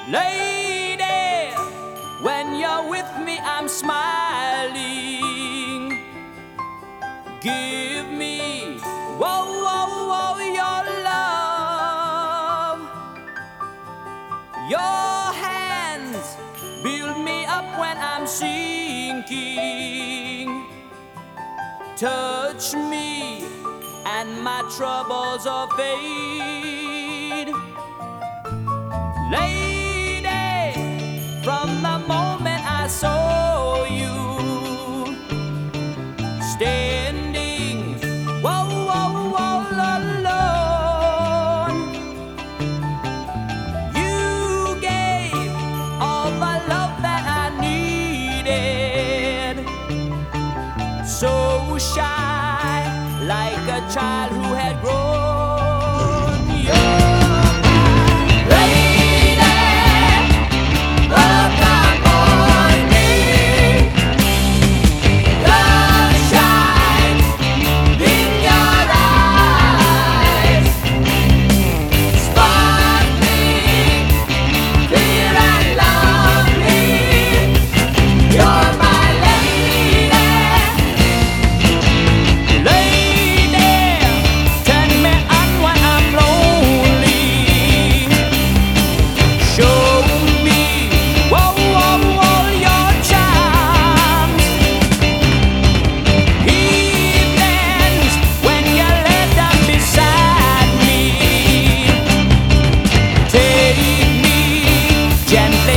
Lady, when you're with me, I'm smiling. Give me, whoa, whoa, whoa, your love. Your hands build me up when I'm sinking. Touch me and my troubles will fade. Lady, from the moment I saw you standing, whoa, whoa, whoa, alone, you gave all the love that I needed. So shy, like a child who had grown young. Gently